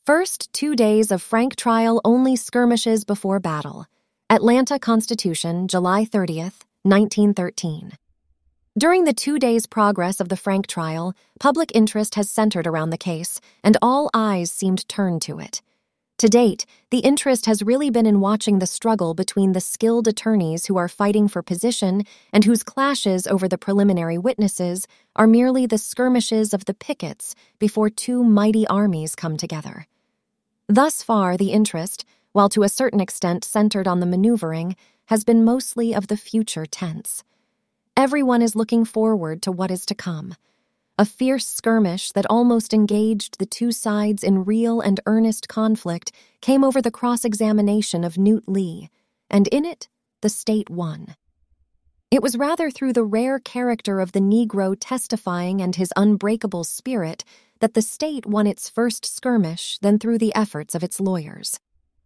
First 2 days of Frank trial only skirmishes before battle. Atlanta Constitution, July 30th, 1913. During the 2 days' progress of the Frank trial, public interest has centered around the case, and all eyes seemed turned to it. To date, the interest has really been in watching the struggle between the skilled attorneys who are fighting for position and whose clashes over the preliminary witnesses are merely the skirmishes of the pickets before two mighty armies come together. Thus far, the interest, while to a certain extent centered on the maneuvering, has been mostly of the future tense. Everyone is looking forward to what is to come. A fierce skirmish that almost engaged the two sides in real and earnest conflict came over the cross-examination of Newt Lee, and in it, the state won. It was rather through the rare character of the Negro testifying and his unbreakable spirit that the state won its first skirmish than through the efforts of its lawyers.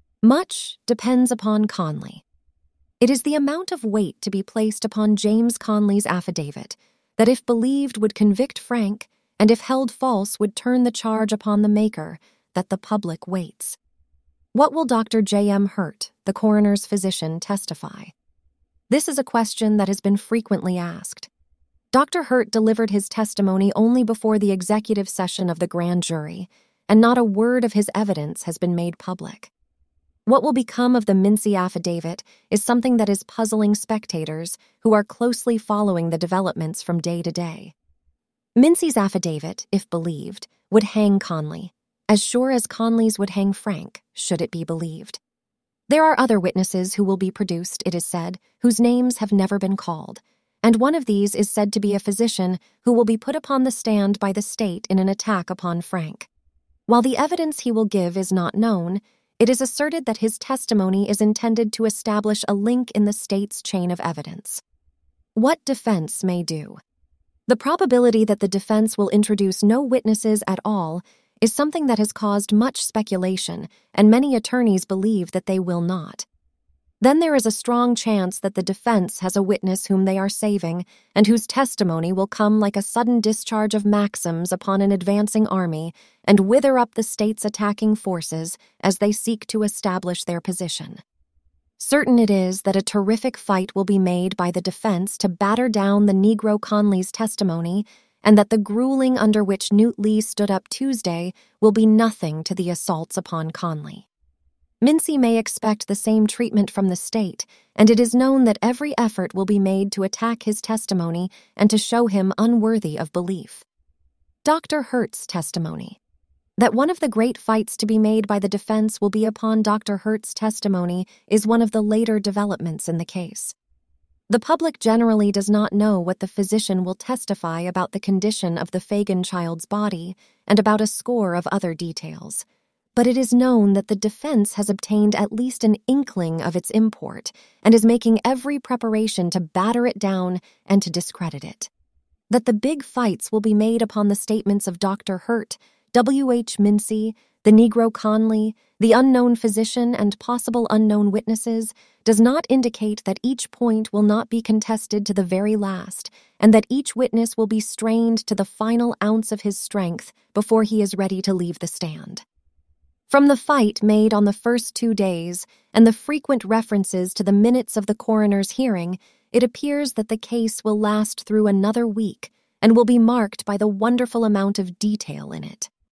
Much depends upon Conley. It is the amount of weight to be placed upon James Conley's affidavit that if believed would convict Frank, and if held false would turn the charge upon the maker, that the public waits. What will Dr. J.M. Hurt, the coroner's physician, testify? This is a question that has been frequently asked. Dr. Hurt delivered his testimony only before the executive session of the grand jury, and not a word of his evidence has been made public. What will become of the Mincy affidavit is something that is puzzling spectators who are closely following the developments from day to day. Mincy's affidavit, if believed, would hang Conley, as sure as Conley's would hang Frank, should it be believed. There are other witnesses who will be produced, it is said, whose names have never been called, and one of these is said to be a physician who will be put upon the stand by the state in an attack upon Frank. While the evidence he will give is not known, it is asserted that his testimony is intended to establish a link in the state's chain of evidence. What defense may do? The probability that the defense will introduce no witnesses at all is something that has caused much speculation, and many attorneys believe that they will not. Then there is a strong chance that the defense has a witness whom they are saving, and whose testimony will come like a sudden discharge of Maxims upon an advancing army and wither up the state's attacking forces as they seek to establish their position. Certain it is that a terrific fight will be made by the defense to batter down the Negro Conley's testimony, and that the grueling under which Newt Lee stood up Tuesday will be nothing to the assaults upon Conley. Mincy may expect the same treatment from the state, and it is known that every effort will be made to attack his testimony and to show him unworthy of belief. Dr. Hurt's testimony. That one of the great fights to be made by the defense will be upon Dr. Hurt's testimony is one of the later developments in the case. The public generally does not know what the physician will testify about the condition of the Fagan child's body and about a score of other details. But it is known that the defense has obtained at least an inkling of its import and is making every preparation to batter it down and to discredit it. That the big fights will be made upon the statements of Dr. Hurt, W.H. Mincy, the Negro Conley, the unknown physician, and possible unknown witnesses does not indicate that each point will not be contested to the very last, and that each witness will be strained to the final ounce of his strength before he is ready to leave the stand. From the fight made on the first 2 days and the frequent references to the minutes of the coroner's hearing, it appears that the case will last through another week and will be marked by the wonderful amount of detail in it.